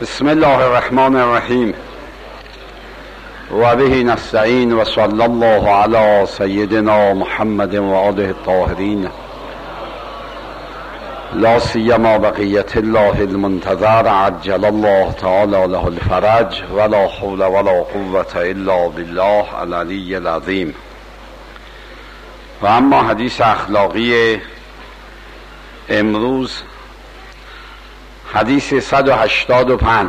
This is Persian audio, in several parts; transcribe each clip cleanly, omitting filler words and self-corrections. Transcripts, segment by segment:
بسم الله الرحمن الرحیم و به نستعین و صلی الله علی سیدنا محمد و آله الطاهرین لا سیما بقیت الله المنتظر عجل الله تعالی له الفرج ولا حول ولا قوة الا بالله العلی العظیم. و اما حدیث اخلاقی امروز حدیث 185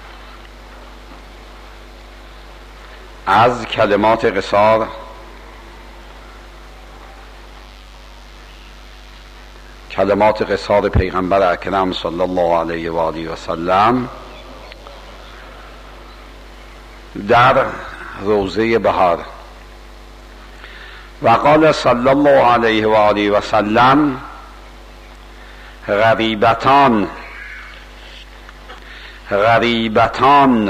از کلمات قصار پیغمبر اکرم صلی الله علیه و آله و سلم در روضه بهار. و قال صلی الله علیه و آله و سلم غریبتان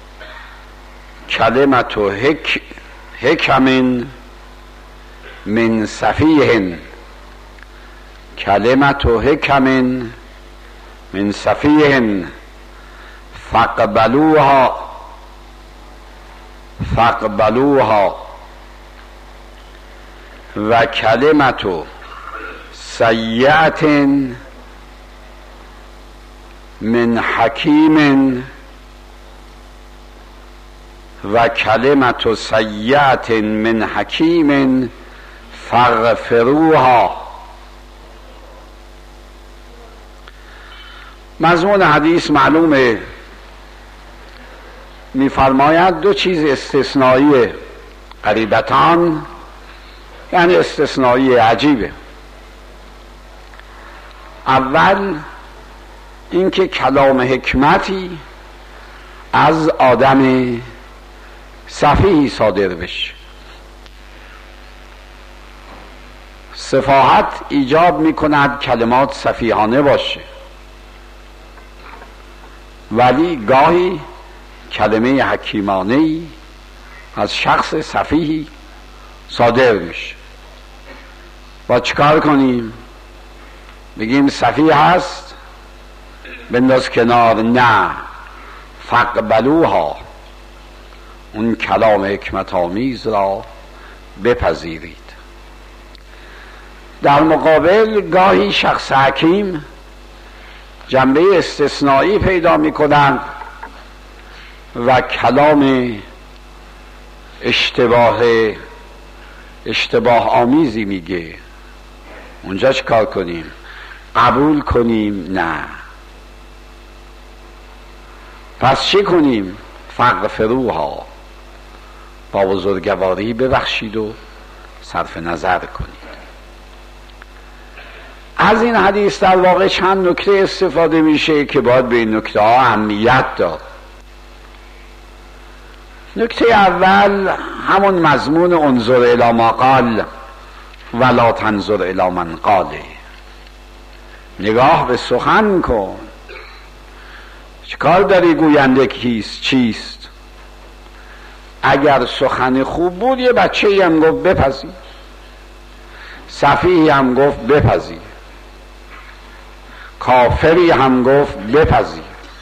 کلمت حکم من سفیه فاقبلوها و کلمت سیئة من حکیم فاغفروها. مضمون حدیث معلومه، می‌فرماید دو چیز استثنایی غریبتان، یعنی استثنایی عجیبه. اول اینکه کلام حکمتی از آدم سفیهی صادر بشه. سفاهت ایجاب میکند کلمات سفیهانه باشه، ولی گاهی کلمه حکیمانه‌ای از شخص سفیهی صادر میشه. با چیکار کنیم؟ بگیم سفیه هست بنداز کنار؟ نه، فاقبلوها، اون کلام حکمت آمیز را بپذیرید. در مقابل گاهی شخص حکیم جنبه استثنایی پیدا می کنند و کلام اشتباه آمیزی میگه. اونجا چه کار کنیم؟ قبول کنیم؟ نه. پس چی کنیم؟ فاغفروها، با بزرگواری ببخشید و صرف نظر کنید. از این حدیث در واقع چند نکته استفاده میشه که باید به این نکته ها اهمیت داد. نکته اول همون مضمون انظر الی ما قال ولا تنظر الی من قاله. نگاه به سخن کن، چیکار داری گوینده چیست؟ اگر سخن خوب بود یه بچه‌ای هم گفت بپذیر، سفیهی هم گفت بپذیر، کافری هم گفت بپذیر.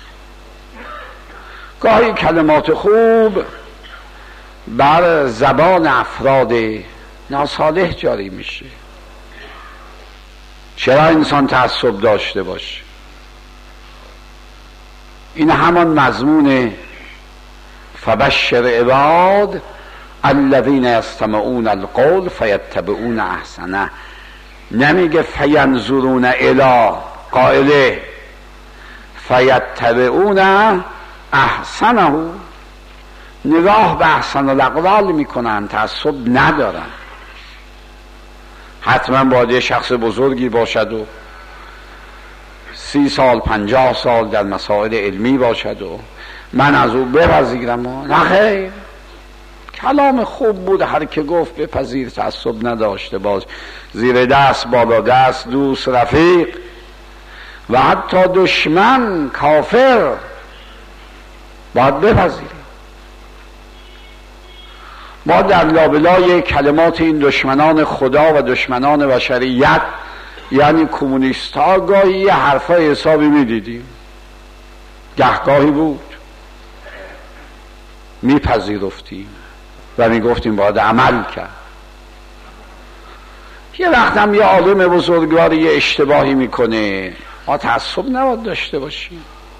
گاهی کلمات خوب بر زبان افراد ناصالح جاری میشه. چرا انسان تعصب داشته باشه؟ این همان مضمون فبشر عباد الذین یستمعون القول فیتبعون احسنه. نمیگه فینظرون الی قائله، فیتبعون احسنه. نگاه به احسن الاقوال میکنن، تعصب ندارن. حتما باید یه شخص بزرگی باشد و 30 سال 50 سال در مسائل علمی باشد و من از او بپذیرم. نه خیر، کلام خوب بود، هر که گفت بپذیر، تعصب نداشته باش، زیر دست بالا دست، دوست رفیق و حتی دشمن کافر باید بپذیریم. ما در لابلای کلمات این دشمنان خدا و دشمنان بشریت یعنی کمونیست ها گاهی یه حرفای حسابی میدیدیم. گهگاهی بود میپذیرفتیم و میگفتیم باید عمل کرد. یه وقت هم یه عالم بزرگوار یه اشتباهی میکنه، ما تعصب نباید داشته باشیم،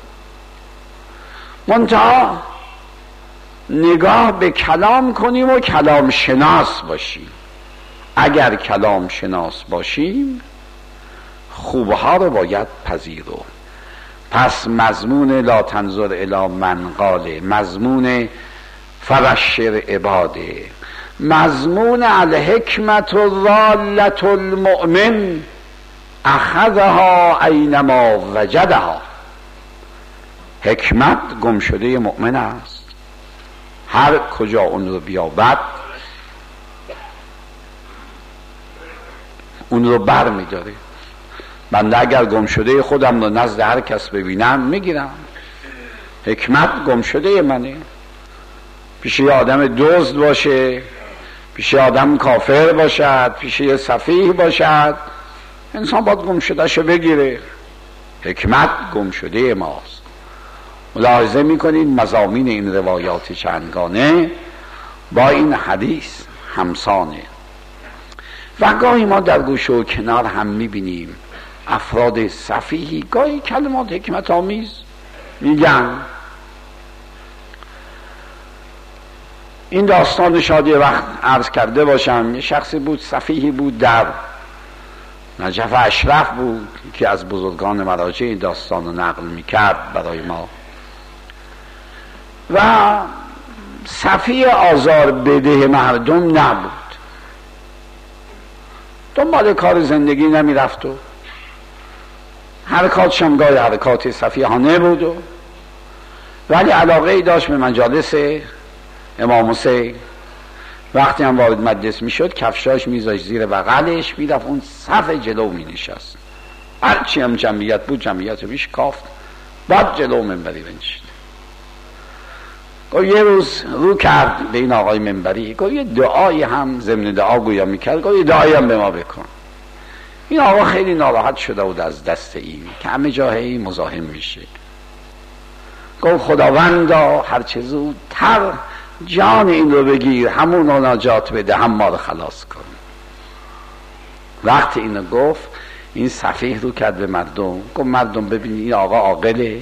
منتها نگاه به کلام کنیم و کلام شناس باشیم. اگر کلام شناس باشیم خوبها رو باید پذیرو. پس مضمون لا تنظر الی من قاله، مضمون فبشر عباده، مضمون الحکمت الضالة المؤمن اخذها اینما وجدها. حکمت گم شده مؤمن است، هر کجا اون رو بیابد اون رو بر میداره. بنده اگر گم شده خودم رو نزد هر کس ببینم میگیرم. حکمت گم شده منه. پیش یه آدم دزد باشه، پیش یه آدم کافر باشد، پیش یه سفیه باشد، انسان باید گم شده شو بگیره. حکمت گم شده ماست. ملاحظه میکنید مضامین این روایات چندگانه با این حدیث همسانه. و گاهی ما در گوشه و کنار هم میبینیم افراد سفیهی گاهی کلمات حکمت آمیز میگن. این داستان شاید یه وقت عرض کرده باشم، یه شخصی بود سفیهی بود در نجف اشرف بود که از بزرگان مراجع این داستان رو نقل میکرد برای ما. و سفیه آزار بده مردم نبود، دنبال کار زندگی نمیرفت و حرکاتش هم گاهی حرکات سفیهانه بود ولی علاقه ای داشت به مجالس امام حسین. وقتی هم وارد مجلس میشد کفشاش میذاشت زیر بغلش، میرفت اون صف جلو مینشست. هرچی هم جمعیت بود جمعیت رو میشکافت، بعد جلو منبری بنشست. یه روز رو کرد به این آقای منبری، گفت یه دعایی هم ضمن دعا گویا میکرد، گفت یه دعایی هم به ما بکن. این آقا خیلی ناراحت شده بود از دست این که همه جاهی مزاحم میشه. گفت خداوندا هرچه زودتر جان این رو بگیر، همون رو نجات بده، هم ما رو خلاص کن. وقتی اینو گفت این سفیه رو کرد به مردم، گفت مردم ببینید این آقا عاقله،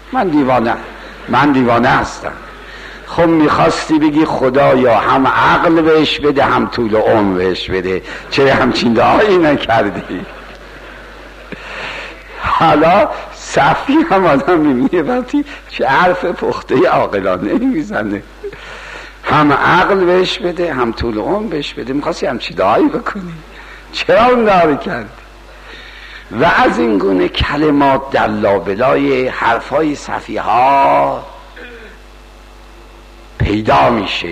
من دیوانه هستم. خب میخواستی بگی خدایا هم عقل بهش بده هم طول عمر بهش بده، چرا همچین دعایی نکردی؟ حالا صفی هم آدم میبینه وقتی چه حرف پخته عاقلانه میزنه، هم عقل بهش بده هم طول عمر بهش بده. میخواستی همچین دعایی بکنی، چرا اون دعایی کردی؟ و از این گونه کلمات در لابلای حرفای صفیه ها پیدا میشه.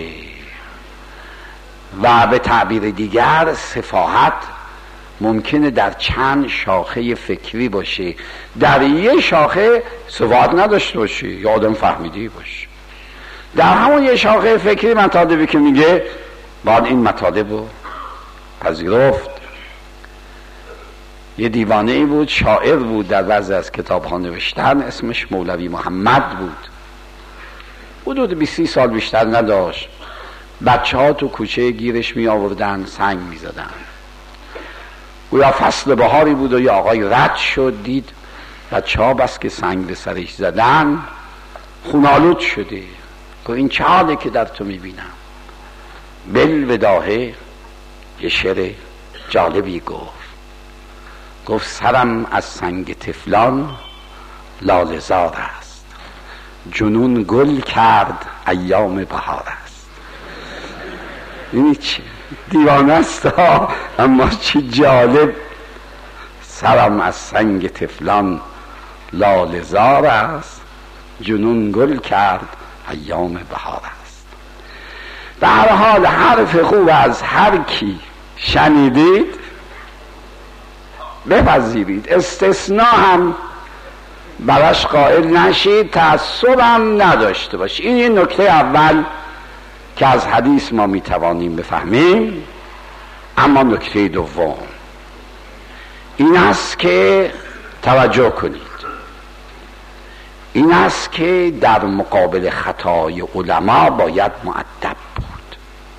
و به تعبیر دیگر سفاهت ممکنه در چند شاخه فکری باشه، در یه شاخه سفاهت نداشته باشه یا آدم فهمیدی باشه. در همون یه شاخه فکری مطالبی که میگه باید این مطالب رو پذیرفت. یه دیوانه ای بود، شاعر بود، در بعضی از کتاب ها نوشتن اسمش مولوی محمد بود. حدود 20 سال بیشتر نداشت. بچه ها تو کوچه گیرش می آوردن، سنگ می زدن. گویا فصل بهاری بود و یه آقای رد شد، دید بچه ها بس که سنگ به سرش زدن خونالود شده. گویا این چه حاله که در تو می بینم؟ بالوداهه یه شعر جالبی گفت سرم از سنگ تفلان لاله‌زار است، جنون گل کرد ایام بهار است. این چی؟ دیوانه است ها، اما چی جالب. سرم از سنگ تفلان لاله‌زار است، جنون گل کرد ایام بهار است. به هر حال حرف خوب از هر کی شنیدید بپذیرید، استثناء هم براش قائل نشید، تعصب هم نداشته باشید. این یه نکته اول که از حدیث ما میتوانیم بفهمیم. اما نکته دوم این است که توجه کنید، این است که در مقابل خطای علما باید مؤدب بود.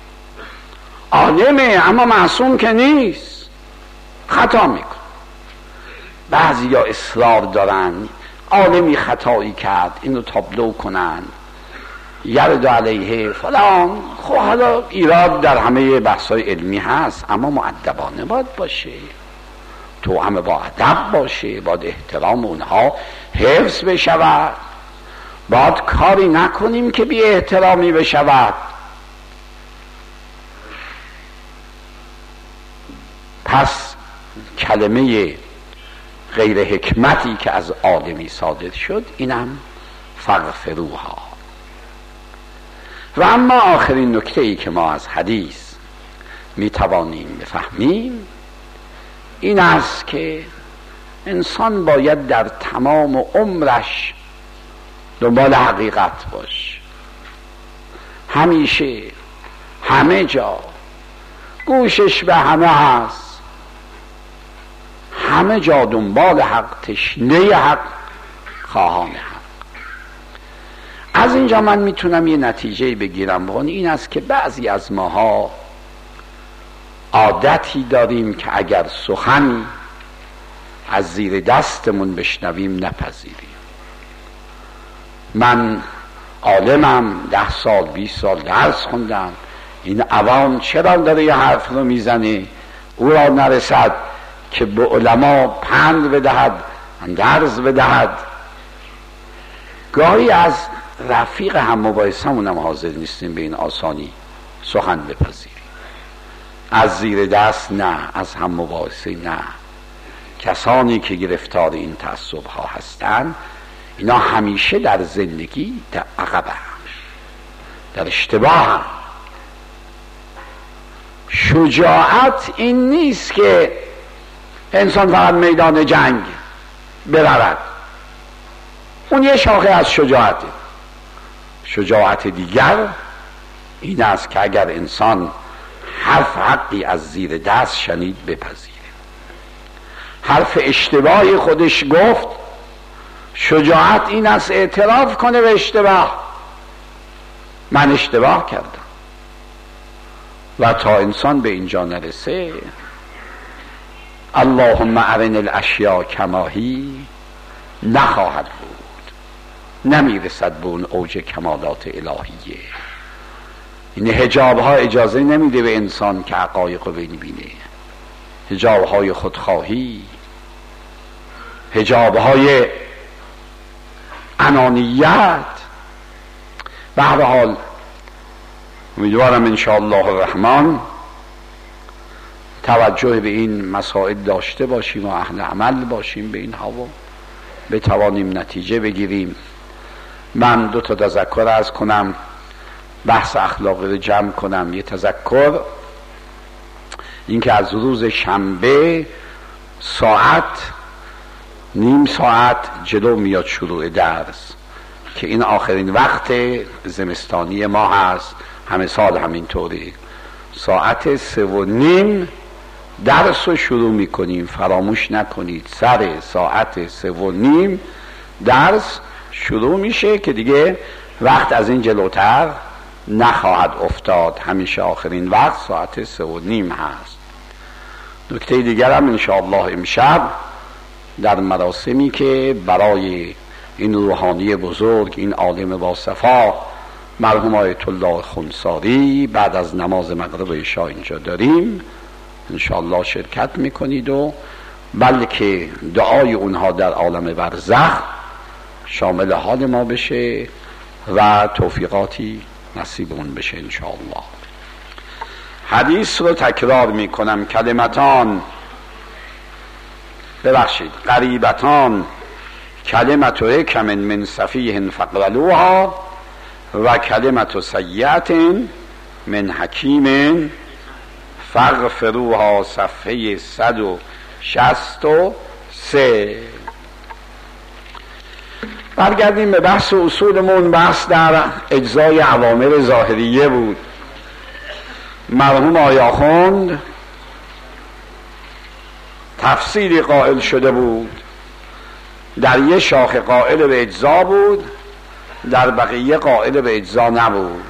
عالمه اما معصوم که نیست، خطا میکن. بعضی ها اصرار دارن عالمی خطایی کرد اینو تابلو کنن، یرد علیه فلان. خب حالا ایراد در همه بحث‌های علمی هست، اما مؤدبانه باید باشه، تو همه با ادب باشه، باید احترام اونها حفظ بشود، باید کاری نکنیم که بی احترامی بشود. پس کلمه غیر حکمتی که از آدمی صادر شد اینم فغفروها. و اما آخرین نکته ای که ما از حدیث می توانیم بفهمیم این است که انسان باید در تمام عمرش دنبال حقیقت باش، همیشه همه جا گوشش به همه هست، همه جا دنبال حق، تشنه حق، خواهان حق. از اینجا من میتونم یه نتیجه بگیرم و این است که بعضی از ماها عادتی داریم که اگر سخن از زیر دستمون بشنویم نپذیریم. من عالمم، 10 سال 20 سال درس خوندم، این عوام چرا داره یه حرف رو میزنه، او را نرسد که به علما پند بدهد، درس بدهد. گاهی از رفیق هم مباحثمون هم حاضر نیستیم به این آسانی سخن بپذیریم. از زیر دست نه، از هم مباحثه نه. کسانی که گرفتار این تعصب ها هستند اینا همیشه در زندگی در عقبه هم، در اشتباه هم. شجاعت این نیست که انسان فقط میدان جنگ برود، اون یه شاخه از شجاعته. شجاعت دیگر این است که اگر انسان حرف حقی از زیر دست شنید بپذیره، حرف اشتباهی خودش گفت، شجاعت این است اعتراف کنه به اشتباه، من اشتباه کردم. و تا انسان به اینجا نرسه اللهم ارن الاشیاء کما هی نخواهد بود، نمیرسد به اون اوج کمالات الهیه. این حجاب ها اجازه نمیده به انسان که حقایق رو ببینه، حجاب های خودخواهی، حجاب های انانیت. به هر حال امیدوارم انشاءالله الرحمن توجه به این مسائل داشته باشیم و اهل عمل باشیم به اینها و بتوانیم نتیجه بگیریم. من 2 تا تذکر عرض کنم، بحث اخلاقی رو جمع کنم. یه تذکر این که از روز شنبه نیم ساعت جلو میاد شروع درس، که این آخرین وقت زمستانی ما هست، همه سال همینطوری. ساعت 3:30 درس رو شروع میکنیم، فراموش نکنید. سر ساعت 3:30 درس شروع میشه که دیگه وقت از این جلوتر نخواهد افتاد. همیشه آخرین وقت ساعت 3:30 هست. نکته دیگر هم انشاءالله امشب در مراسمی که برای این روحانی بزرگ، این عالم با صفا مرحوم آیت الله خنساری بعد از نماز مغرب و عشاء اینجا داریم، انشاءالله شرکت میکنید و بلکه دعای اونها در عالم برزخ شامل حال ما بشه و توفیقاتی نصیب اون بشه انشاءالله. حدیث رو تکرار میکنم. کلمتان قریبتان کلمت حکم من سفیه فقبلوها و کلمت سیئت من حکیم فاغفروها. صفحه 163. برگردیم به بحث اصولمون. بحث در اجزای اوامر ظاهریه بود. مرحوم آیاخوند تفسیری قائل شده بود. در یه شاخ قائل به اجزا بود، در بقیه قائل به اجزا نبود.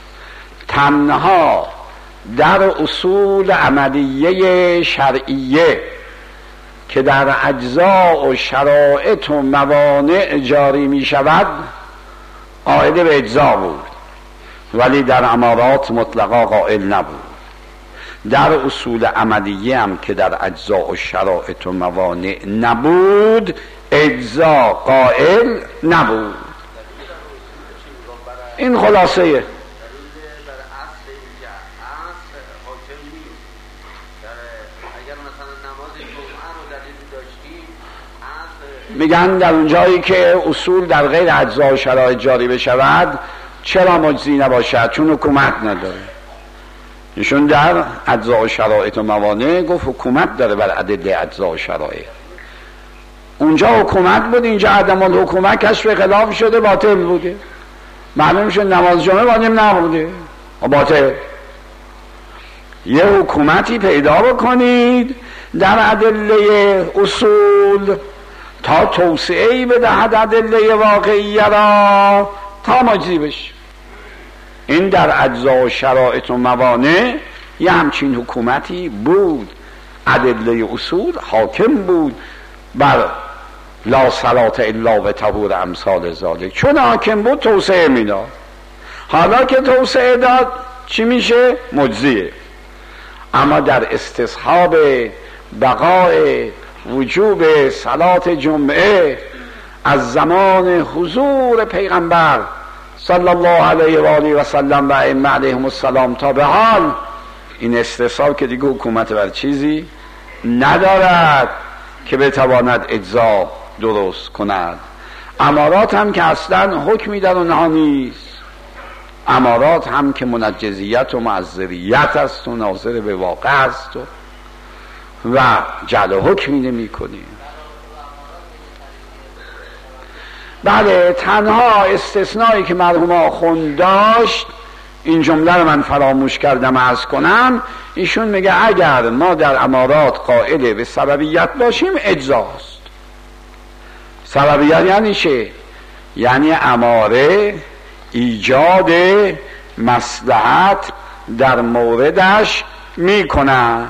تنها در اصول عملیه شرعیه که در اجزا و شرائط و موانع جاری می شود قائل به اجزا بود، ولی در امارات مطلقا قائل نبود. در اصول عملیه هم که در اجزا و شرائط و موانع نبود اجزا قائل نبود. این خلاصه. میگن در اونجایی که اصول در غیر اجزا و شرایط جاری بشود چرا مجزی نباشد؟ چون حکومت نداره. ایشون در اجزا و شرایط و موانع گفت حکومت داره بر ادله اجزا و شرایط. اونجا حکومت بود، اینجا عدم الحکومت کشف خلاف شده، باطل بوده. معلوم شد نماز جمعه واجب نبوده، باطل. یه حکومتی پیدا بکنید در ادله اصول تا توسعه‌ای بدهد ادله واقعیه را تا مجزی بشه. این در اجزا و شرایط و موانع یه همچین حکومتی بود. ادله اصول حاکم بود بر لا صلاة الا به طهور امثال ذالک. چون حاکم بود توسعه میداد. حالا که توسعه داد چی میشه؟ مجزیه. اما در استصحاب بقای وجوب صلات جمعه از زمان حضور پیغمبر صلی الله علیه و آله و سلم و ائمه علیهم السلام تا به حال، این استصحاب که دیگه حکومت بر چیزی ندارد که بتواند اجزا درست کند. امارات هم که اصلا حکمی در اونها نیست. امارات هم که منجزیت و معذریت است و ناظر به واقع است و جعل حکمی نمی کنیم. بله، تنها استثنایی که مرحوم آخوند داشت، این جمله رو من فراموش کردم عرض کنم، ایشون میگه اگر ما در امارات قائل به سببیت باشیم اجزاست. سببیت یعنی چه؟ یعنی اماره ایجاد مصلحت در موردش میکنه.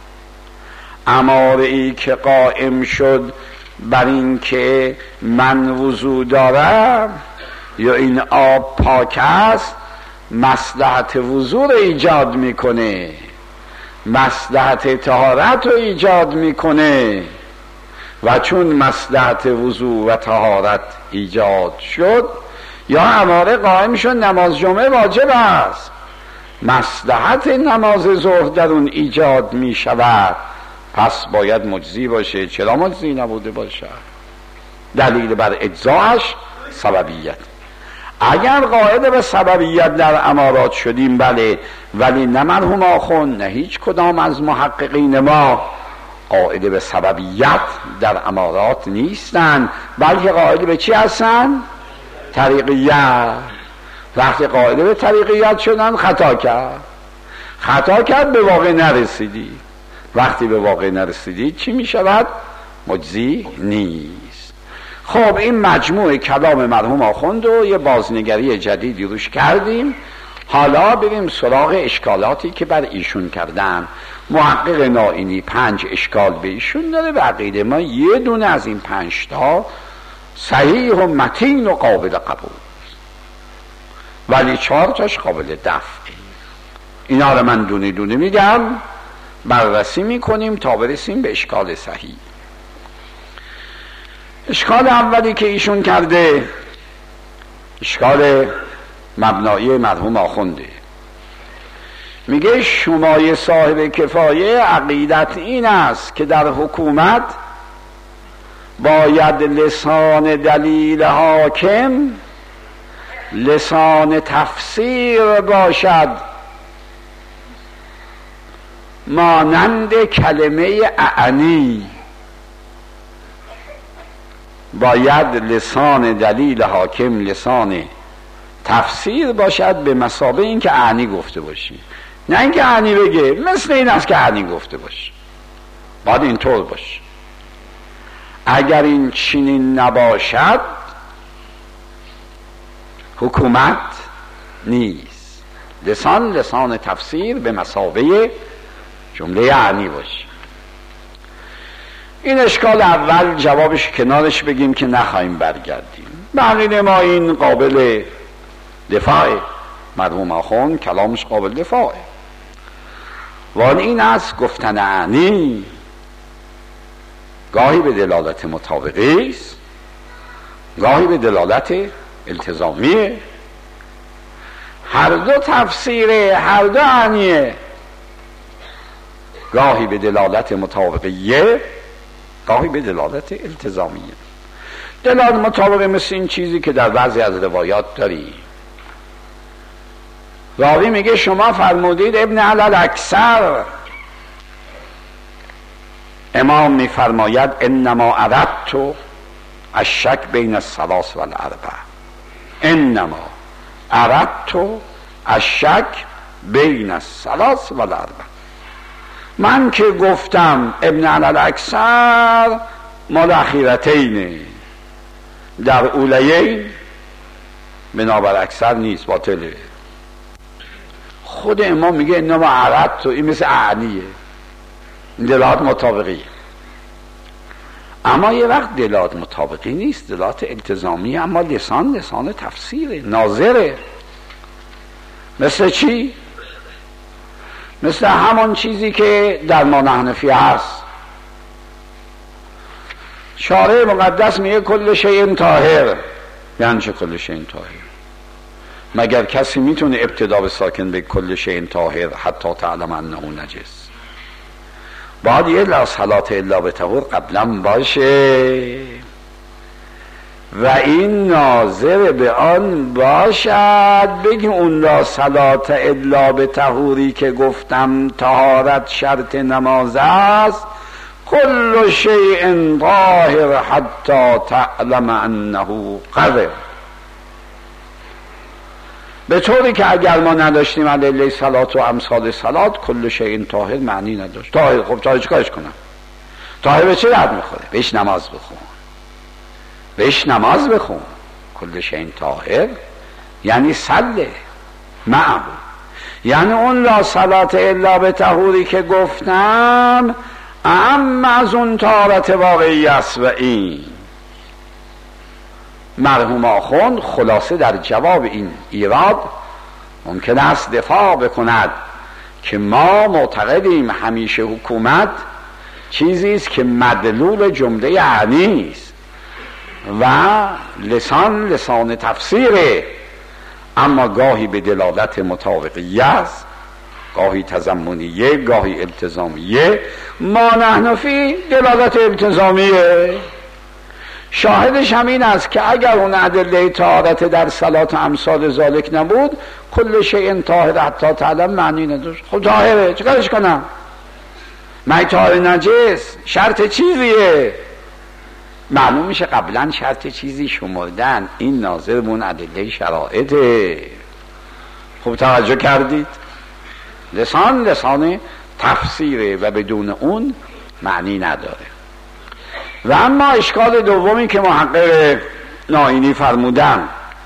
اماره ای که قائم شد بر این که من وضو دارم یا این آب پاک است، مصلحت وضو رو ایجاد میکنه، مصلحت طهارت رو ایجاد میکنه. و چون مصلحت وضو و طهارت ایجاد شد، یا اماره قائم شد نماز جمعه واجب است، مصلحت نماز ظهر در اون ایجاد می شود، پس باید مجزی باشه. چرا مجزی نبوده باشه؟ دلیل بر اجزاش سببیت. اگر قائل به سببیت در امارات شدیم بله، ولی نه مرحوم آخوند نه هیچ کدام از محققین ما قائل به سببیت در امارات نیستن، بلکه قائل به چی هستن؟ طریقیت. وقتی قائل به طریقیت شدن خطا کرد به واقع نرسیدی. وقتی به واقع نرسیدی چی می شود؟ مجزی نیست. خب این مجموع کلام مرحوم آخوند رو یه بازنگری جدیدی روش کردیم. حالا بریم سراغ اشکالاتی که بر ایشون کردن. محقق نائینی 5 اشکال به ایشون داره و عقیده ما یه دونه از این 5 تا صحیح و متین و قابل قبول، ولی 4 تاش قابل دفعه. اینا رو من دونه دونه میگم، بررسی میکنیم تا برسیم به اشکال صحیح. اشکال اولی که ایشون کرده اشکال مبنایی مرحوم آخونده. میگه شمای صاحب کفایه عقیدت این است که در حکومت باید لسان دلیل حاکم لسان تفسیر باشد، مانند کلمه اعنی. باید لسان دلیل حاکم لسان تفسیر باشد به مثابه این که اعنی گفته باشی، نه این که اعنی بگه مثل این است که اعنی گفته باشی. باید اینطور باشه. اگر این چنین نباشد حکومت نیست. لسان تفسیر به مثابه جمله یعنی باشه. این اشکال اول جوابش کنارش بگیم که نخواهیم برگردیم. بقیه ما این قابل دفاعه. مرحوم آخوند کلامش قابل دفاعه. وان این است گفتن یعنی گاهی به دلالت مطابقی است، گاهی به دلالت التزامیه. هر دو تفسیره، هر دو معنیه. گاهی به دلالت مطابقیه، گاهی به دلالت التزامیه. دلالت مطابقه مثل این چیزی که در بعضی از روایات داری. راوی میگه شما فرمودید ابن علی الاکثر، امام میفرماید انما اردت الشک بین الثلاث والاربع. انما اردت الشک بین الثلاث والاربع. من که گفتم ابن علی الاکثر مال اخیرتینه، در اولیین بنابر اکثر نیست، باطله. خود امام میگه انما اردت، این مثل اعنیه، دلالت مطابقی. اما یه وقت دلالت مطابقی نیست، دلالت التزامی. اما لسان تفسیره، ناظره. مثل چی؟ مثل همون چیزی که در ما حنفی هست. شارع مقدس میگه کل شیء طاهر. یعنی چه کل شیء طاهر؟ مگر کسی میتونه ابتدا به ساکن به کل شیء طاهر حتی تعلم انه نجس؟ باید یه لا صلاة الا بطهور قبلا باشه و این ناظر به آن باشد. بگیم اون لا صلاة الا بطهوری که گفتم طهارت شرط نماز است، کل شیء طاهر حتی تعلم انه قذر. به طوری که اگر ما نداشتیم ادله صلات و امثال صلات، کل شیء طاهر معنی نداشت. طاهر، خب طاهر چیکارش کنم؟ طاهر به چه درد میخوره؟ بهش نماز بخون، بهش نماز بخون. کل شیء طاهر یعنی صله معه، یعنی اون لا صلات الا به طهوری که گفتم اما از اون طهارت واقعی است. و این مرحوم آخوند خلاصه در جواب این ایراد ممکن است دفاع بکند که ما معتقدیم همیشه حکومت چیزی است که مدلول جمله یعنی است و لسان تفسیره، اما گاهی به دلالت مطابقیه است، گاهی تضمنیه، گاهی التزامیه. ما نحنفی دلالت التزامیه. شاهدش همین است که اگر اون ادله طهارت در صلات امثال ذالک نبود، کل شیء طاهر حتی تعلم معنی نداشت. خب طاهره، چیکارش کنم؟ مگه طاهر نجس شرط چیزیه؟ معلوم میشه قبلا شرط چیزی شمردن. این ناظر به اون ادله شرائطه. خب توجه کردید؟ لسان تفسیره و بدون اون معنی نداره. و اما اشکال دومی که محقق نائینی فرمودن،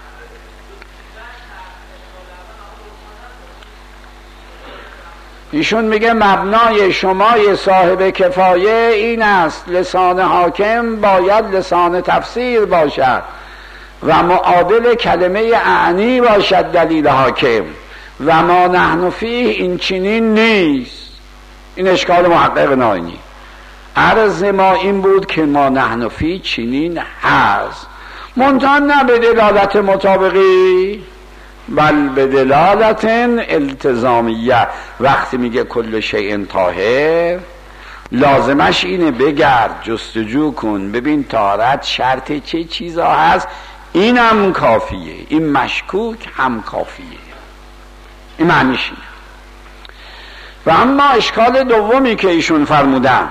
ایشون میگه مبنای شمای صاحب کفایه این است لسان حاکم باید لسان تفسیر باشد و معادل کلمه اعنی باشد دلیل حاکم و ما نحن فیه این چنین نیست. این اشکال محقق نائینی. عرض ما این بود که ما نحن فیه چنین هست، منتها نه به دلالت مطابقی بل به دلالت التزامیه. وقتی میگه کل شیء طاهر لازمش اینه بگرد جستجو کن ببین طهارت شرط چه چیزا هست، این هم کافیه، این مشکوک هم کافیه. این معنیش اینه. و اما اشکال دومی که ایشون فرمودن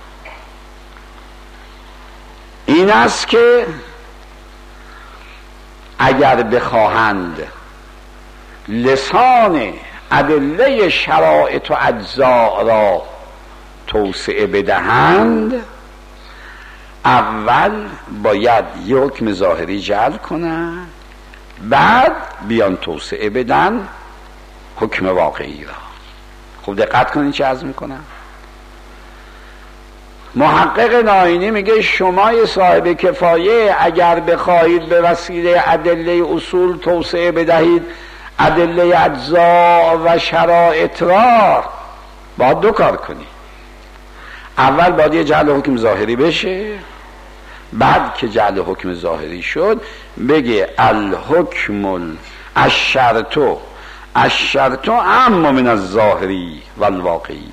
این است که اگر بخواهند لسان ادله شرائط و اجزاء را توسعه بدهند، اول باید یک حکم ظاهری جعل کنن، بعد بیان توسعه بدن حکم واقعی را. خوب دقت کنین چه عرض میکنم. محقق ناینی میگه شما صاحب کفایه اگر بخواهید به وسیله ادله اصول توسعه بدهید ادله اجزا و شرایط را، باید دو کار کنید. اول باید یه جعل حکم ظاهری بشه، بعد که جعل حکم ظاهری شد بگه الحکم الشرط اعم من الظاهری والواقعی،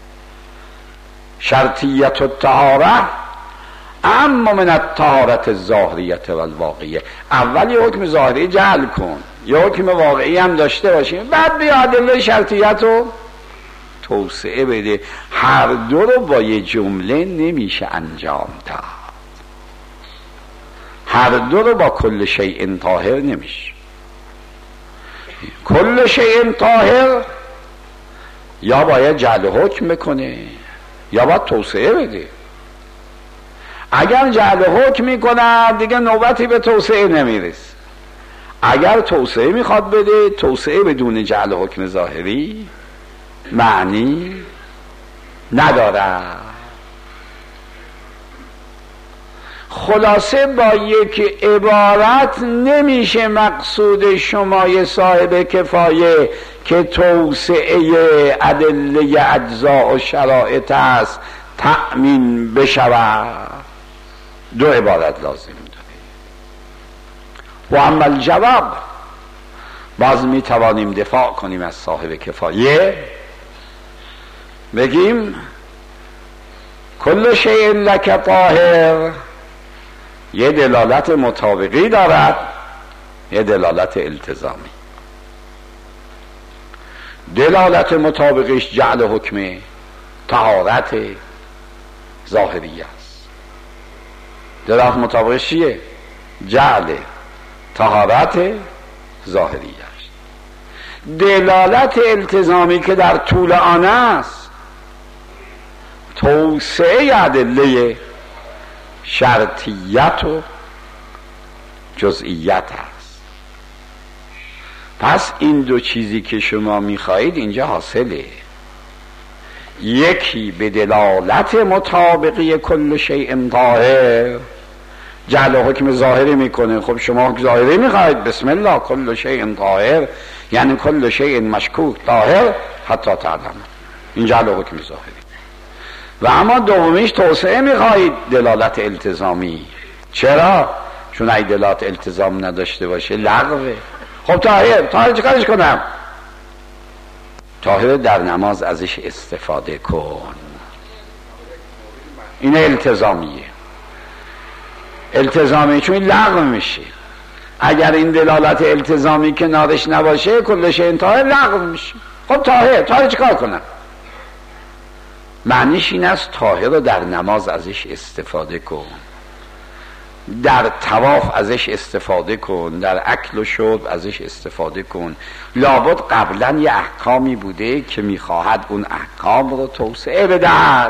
شرطیت الطهارة اعم من الطهارة الظاهریت والواقعیه. اول یه حکم ظاهری جعل کن، یه حکم واقعی هم داشته باشیم، بعد بیا ادله شرطیت رو توسعه بده. هر دو رو با یه جمله نمیشه انجام داد، هر دو رو با کل شیء طاهر نمیشه. کل شیء طاهر یا باید جعل حکم بکنه یا باید توسعه بده. اگر جعل حکم میکنه دیگه نوبتی به توسعه نمیرسه. اگر توسعه میخواد بده، توسعه بدون جعل حکم ظاهری معنی نداره. خلاصه با یک عبارت نمیشه مقصود شما صاحب کفایه که توسعه ادله اجزا و شرایط است تأمین بشود. دو عبارت لازم داره. و اما الجواب، باز می توانیم دفاع کنیم از صاحب کفایه، بگیم کل شیء لک طاهر یه دلالت مطابقی دارد، یه دلالت التزامی. دلالت مطابقیش جعل حکم طهارت ظاهری است. دلالت مطابقیش چیه؟ جعل طهارت ظاهری است. دلالت التزامی که در طول آن است توسعه ادله شرطیت و جزئیت است. پس این دو چیزی که شما میخواهید اینجا حاصله. یکی به دلالت مطابقی کل شیء طاهر جعل حکم ظاهری میکنه. خب شما حکم ظاهری میخواهید، بسم الله، کل شیء طاهر یعنی کل شیء مشکوک طاهر حتی تعلم، این جعل حکم ظاهری. و اما دومیش توسعه میخواهید، دلالت التزامی. چرا؟ چون اگه دلالت التزام نداشته باشه لغوه. خب طاهر چیکارش کنم؟ طاهر در نماز ازش استفاده کن. این التزامیه چون این لغو میشه. اگر این دلالت التزامی کنارش نباشه کل شیء طاهر لغو میشه. خب طاهر چیکار کنم؟ معنیش این است طاهر رو در نماز ازش استفاده کن، در طواف ازش استفاده کن، در اکل و شرب ازش استفاده کن. لابد قبلا یه احکامی بوده که میخواهد اون احکام رو توسعه بدهد.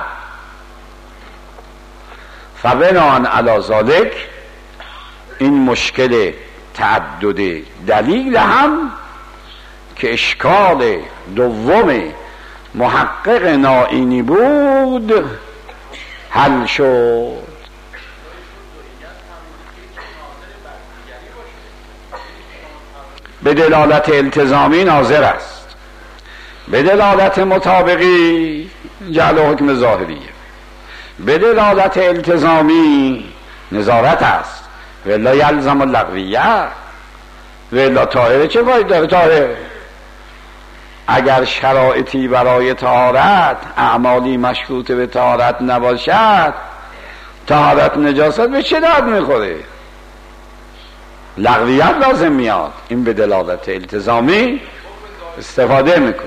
فبناء علی ذلک این مشکل تعدد دلیل هم که اشکال دوم محقق ناینی بود حل شد. به دلالت التزامی ناظر است، به دلالت مطابقی جعل حکم ظاهریه، به دلالت التزامی نظارت است. ولا یلزم اللغویه، ولا طاهره چه فایده داره؟ طاهر اگر شرایطی برای طهارت، اعمالی مشروط به طهارت نباشد، طهارت نجاست به چه درد میخوره؟ لغویت لازم میاد. این به دلالت التزامی استفاده میکنه.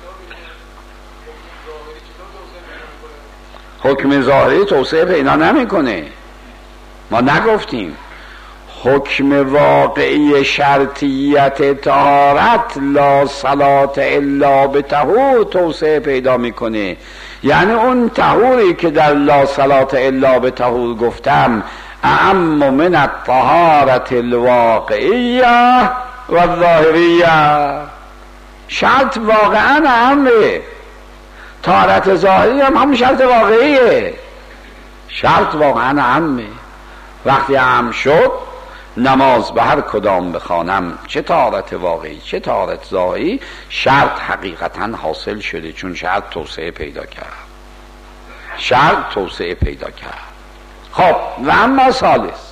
حکم ظاهری توسعه پیدا نمیکنه. ما نگفتیم حکم واقعی شرطیت طهارت لا صلاة الا بطهور توسعه پیدا میکنه. یعنی اون طهوری که در لا صلاة الا به طهور گفتم اعم من الطهارة الواقعیه و الظاهریه. شرط واقعا اهمه، طهارت ظاهری هم همون شرط واقعیه. شرط واقعا اهمه. وقتی اهم شد نماز به هر کدام بخوانم، چه طهارت واقعی چه طهارت ظاهری، شرط حقیقتا حاصل شده، چون شرط توسعه پیدا کرد. شرط توسعه پیدا کرد. خب و اما ثالث،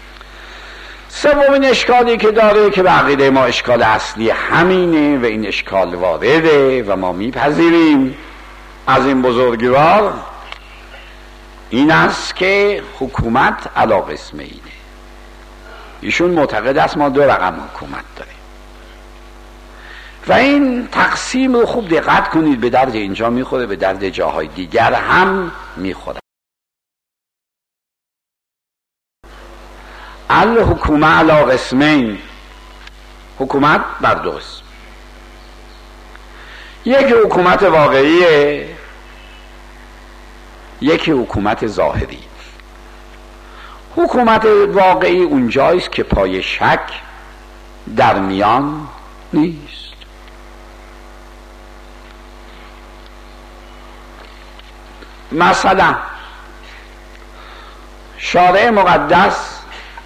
سومین اشکالی که داره که به عقیده ما اشکال اصلی همینه و این اشکال وارده و ما میپذیریم از این بزرگوار، این است که حکومت علی قسمینه. ایشون معتقد است ما 2 رقم حکومت داریم و این تقسیم رو خوب دقت کنید، به درد اینجا میخوره، به درد جاهای دیگر هم میخوره. الحکومت علی قسمین، حکومت بر 2 قسم. یکی حکومت واقعیه، یکی حکومت ظاهری. حکومت واقعی اونجاییست که پای شک در میان نیست. مثلا شارع مقدس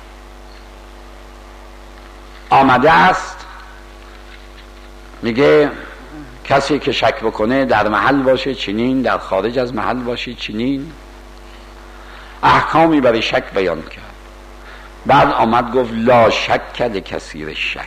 آمده است میگه کسی که شک بکنه در محل باشه چنین، در خارج از محل باشه چنین، احکامی برای شک بیان کرد. بعد آمد گفت لا شک لکثیر شک.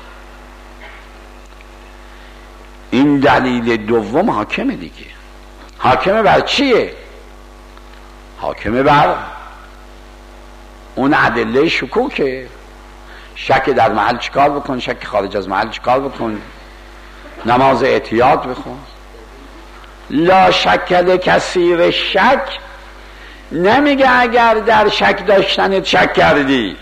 این دلیل دوم حاکمه دیگه. حاکمه بر چیه؟ حاکمه بر اون ادله شکوکه. شک در محل چیکار بکن، شک خارج از محل چیکار بکن، نماز احتیاط بخون. لا شک لکثیر شک نمیگه اگر در شک داشتنت شک کردی.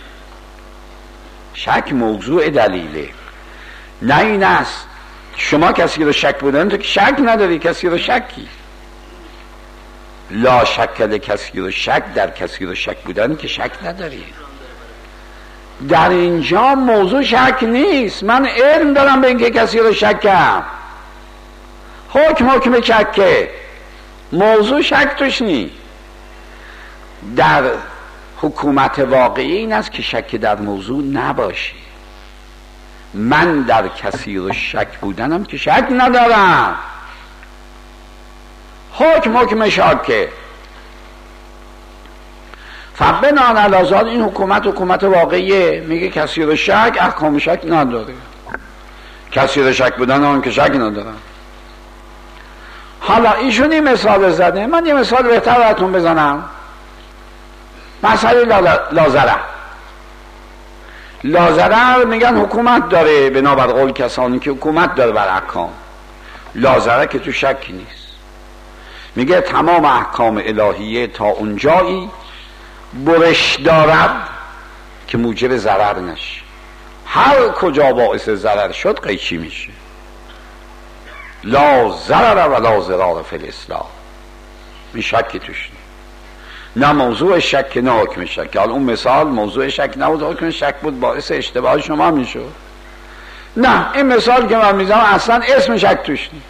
شک موضوع دلیله. نه این است شما کسی رو شک بودن تو که شک نداری، کسی رو شکی. لا شک لکثیر شک، در کسی رو شک بودن که شک نداری. در اینجا موضوع شک نیست. من علم دارم به اینکه کسی رو شکم، حکم شکه، موضوع شک توش نیست. در حکومت واقعی این است که شک در موضوع نباشی. من در کسی رو شک بودنم که شک ندارم، حکم شاکه. فبنان الازاد این حکومت واقعیه. میگه کسی رو شک احکام شک نداره، کسی رو شک بودن هم که شک ندارم. حالا ایشون این مثال زده، من یه مثال بهتر براتون بزنم. مسئله لازره میگن حکومت داره، بنابر قول کسانی که حکومت داره بر احکام. لازره که تو شکی نیست. میگه تمام احکام الهیه تا اونجایی برش دارد که موجب ضرر نشه. هر کجا باعث ضرر شد قیچی میشه. لا ضرر و لا ضرار فی الاسلام. این شکی توش نیست. نه موضوع شک نه حکم شک. حالا اون مثال موضوع شک نبود، حکم شک بود، باعث اشتباه شما میشد. نه این مثال که من میزنم اصلا اسم شک توش نیست.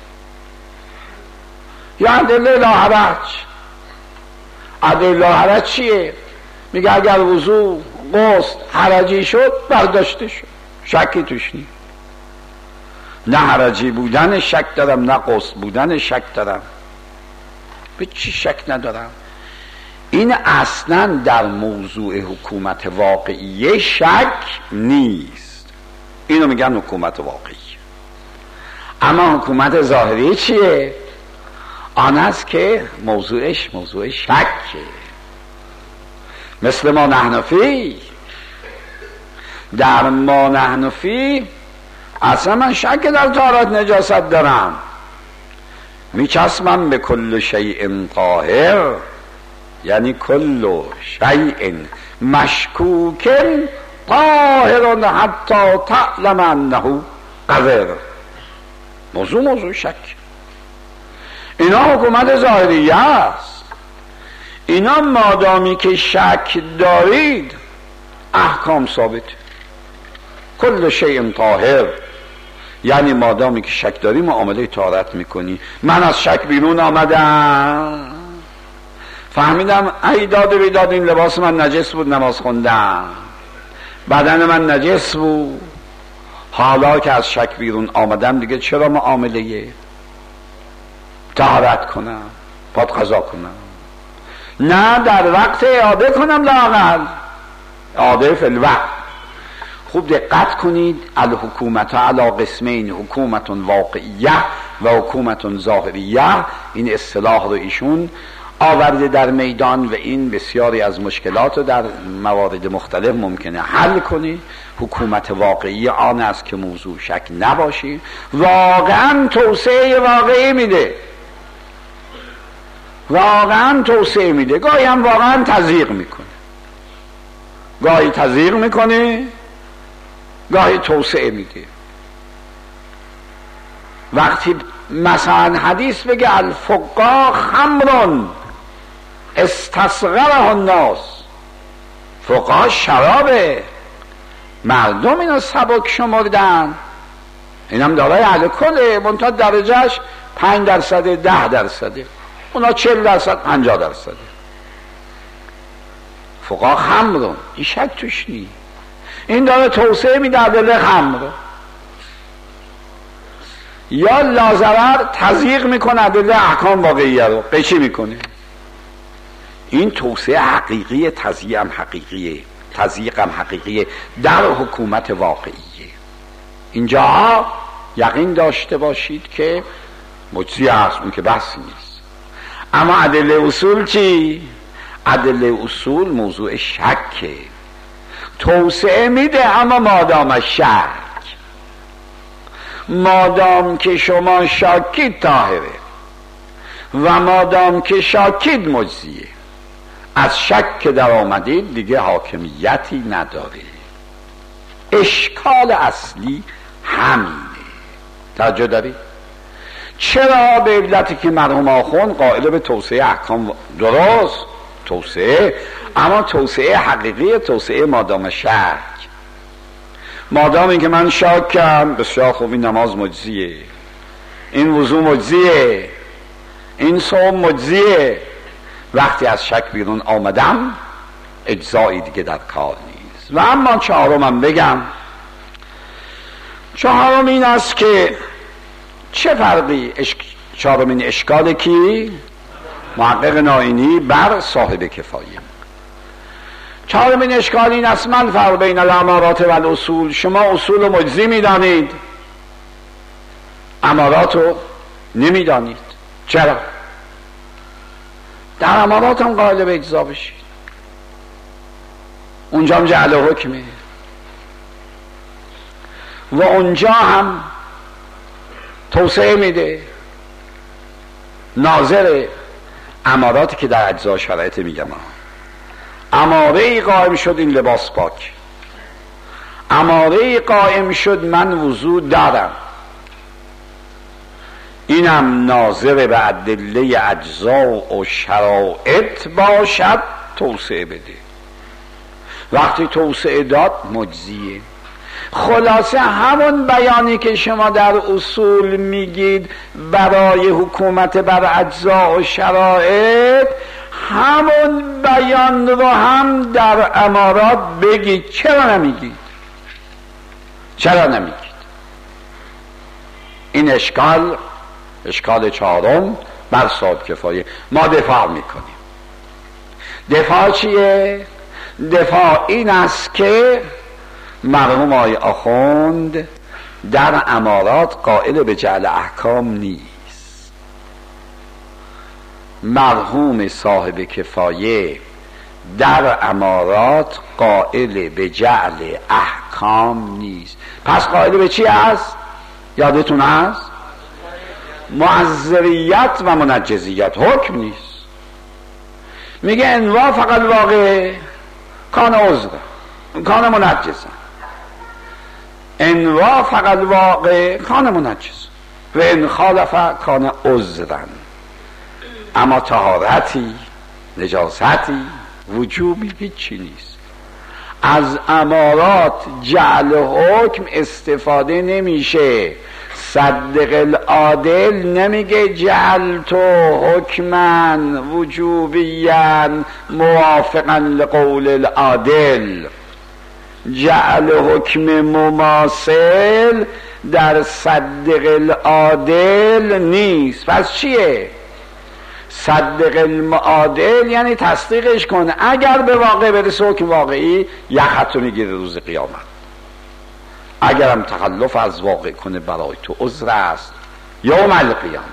یا ادله لا حرج. ادله لا حرج چیه؟ میگه اگر وضو غسل حرجی شد برداشته شد، شکی توش نیست. نه حرجی بودن شک دارم، نه غسل بودن شک دارم. به چی شک ندارم؟ این اصلا در موضوع حکومت واقعی شک نیست. اینو میگن حکومت واقعی. اما حکومت ظاهری چیه؟ آن است که موضوعش موضوع شکه. مثل ما نحنفی. در ما نحنفی اصلا من شک در طهارت نجاست دارم. میچسبم به کل شیء طاهر، یعنی کل شیء مشکوک طاهر حتی تعلم انه قذر. موضوع شک. اینا حکومت ظاهریه است. اینا مادامی که شک دارید احکام ثابت، کل شیء طاهر، یعنی مادامی که شک داری معامله طهارت میکنی. من از شک بیرون آمدم، فهمیدم ای داد و بیداد این لباس من نجس بود، نماز خوندم، بدن من نجس بود، حالا که از شک بیرون آمدم دیگه چرا معامله طهارت کنم، پاد قضا کنم؟ نه، در وقت اعاده کنم، لااقل اعاده فی الوقت. خوب دقت کنید، الحکومت علی قسمین، حکومت واقعیه و حکومت ظاهریه. این اصطلاح رو ایشون آورده در میدان و این بسیاری از مشکلات رو در موارد مختلف ممکنه حل کنی. حکومت واقعی آن است که موضوع شک نباشی، واقعا توسعه واقعی میده، واقعا توسعه میده، گاهی هم واقعا تضییق میکنه، گاهی تضییق میکنه، گاهی توسعه میده. وقتی مثلا حدیث بگه الفقاع خمرون استصغره الناس، فقاع شرابه، مردم اینو سبک شمردن، اینم دارای اهل کله، منتها درجهش 5%، 10%، اونا 40%، 50%. فقاع خمرون، این شک توش نی، این داره توسعه میده دل خمر، یا لازرر تضییق میکنه دل احکام واقعیه رو قیچی میکنه. این توسعه حقیقی، تضییق هم حقیقیه، تضییق هم حقیقیه در حکومت واقعیه. اینجا یقین داشته باشید که مجزی هست، اون که بحثی نیست. اما ادله اصول چی؟ ادله اصول موضوع شکه، توسعه میده اما مادام شک، مادام که شما شاکید طاهره و مادام که شاکید مجزیه، از شک که در آمدید دیگه حاکمیتی نداره. اشکال اصلی همینه. توجه دارید؟ چرا به علتی که مرحوم آخوند قائل به توسعه احکام، درست توسعه، اما توسعه حقیقی، توسعه مادام شک. مادام این که من شاکم، بسیار خوب، این نماز مجزیه، این وضو مجزیه، این صوم مجزیه، وقتی از شک بیرون آمدم اجزایی دیگه در کار نیست. و اما چهارمم بگم، چهارم این است که چه فرقی چهارمین اشکال کی؟ محقق نائینی بر صاحب کفایه. چهارمین اشکال این است، من فرق بین الامارات و الاصول. شما اصول مجزی میدانید، امارات رو نمیدانید. چرا؟ در امارات هم قائل به اجزا بشید، اونجا هم جعل حکمه و اونجا هم توسعه میده. ناظر اماراتی که در اجزا شرایط میگم، اماره قائم شد این لباس پاک، اماره قائم شد من وضو دارم، اینم ناظر به ادله اجزا و شرایط باشد توسعه بده. وقتی توسعه داد مجزیه. خلاصه همون بیانی که شما در اصول میگید برای حکومت بر اجزا و شرایط، همون بیان رو هم در امارات بگید. چرا نمیگید؟ چرا نمیگید؟ این اشکال چهارم بر صاحب کفایه. ما دفاع میکنیم. دفاع چیه؟ دفاع این است که مرحوم آقای آخوند در امارات قائل به جعل احکام نیست. مرحوم صاحب کفایه در امارات قائل به جعل احکام نیست. پس قائل به چی است؟ یادتون هست؟ معذریت و منجزیت، حکم نیست. میگه انواع فقط واقع کان عذر کان منجزن، انواع فقط واقع کان منجز و ان خالف کان عذرن. اما طهارتی، نجاستی، وجوبی هیچی نیست. از امارات جعل حکم استفاده نمیشه. صدق العادل نمیگه جعل تو حکمن وجوبیان موافقا لقول العادل. جعل حکم مماثل در صدق العادل نیست. پس چیه؟ صدق المعادل یعنی تصدیقش کن، اگر به واقع برسه حکم واقعی یخت رو میگیره روز قیامت. اگرم تخلف از واقع کنه برای تو عذر است یوم القیامه.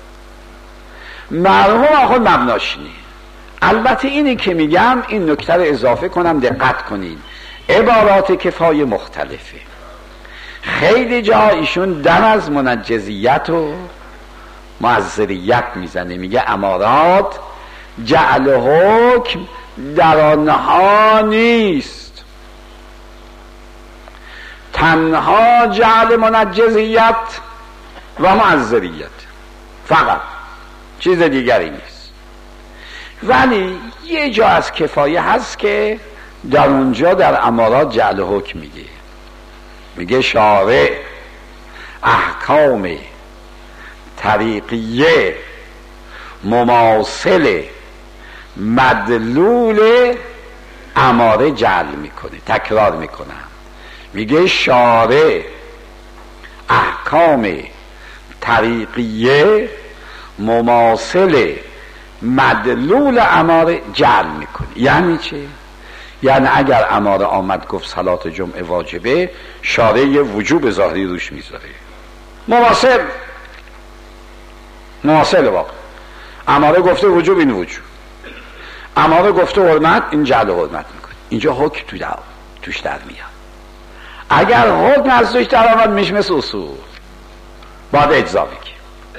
مرحوم آخر مبناش اینه. البته اینی که میگم این نکته رو اضافه کنم، دقت کنید. عبارات کفایه مختلفه. خیلی جا ایشون دم از منجزیت و معذریت میزنه، میگه امارات جعل حکم در آنها نیست، تنها جعل منجزیت و معذریت فقط، چیز دیگری نیست. ولی یه جا از کفایه هست که در اونجا در امارات جعل حکم میگه شارع احکام طریقیه مماثل مدلول اماره جعل میکنه. تکرار میکنم، میگه شارع احکام طریقیه مماثل مدلول اماره جعل میکنه. یعنی چه؟ یعنی اگر اماره آمد گفت صلات جمعه واجبه، شارع وجوب ظاهری روش میذاره. مماثل واقع. اماره گفته وجوب، این وجوب. اماره گفته حرمت، این جعل حرمت میکنه. اینجا حکم توش در میاد. اگر حکم از توش در آمد میشه مثل اصول، باید اجزا بگی.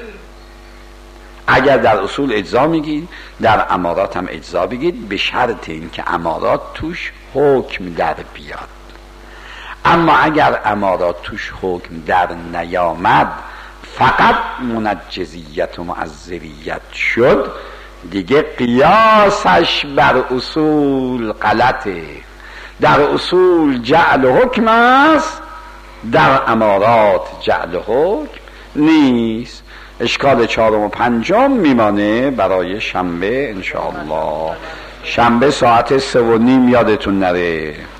اگر در اصول اجزا میگید، در امارات هم اجزا بگید، به شرط این که امارات توش حکم در بیاد. اما اگر امارات توش حکم در نیامد، فقط منجزیت و معذریت شد، دیگه قیاسش بر اصول غلطه. در اصول جعل حکم است، در امارات جعل حکم نیست. اشکال 4 و 5 میمانه برای شنبه انشاءالله. شنبه ساعت 3:30 یادتون نره.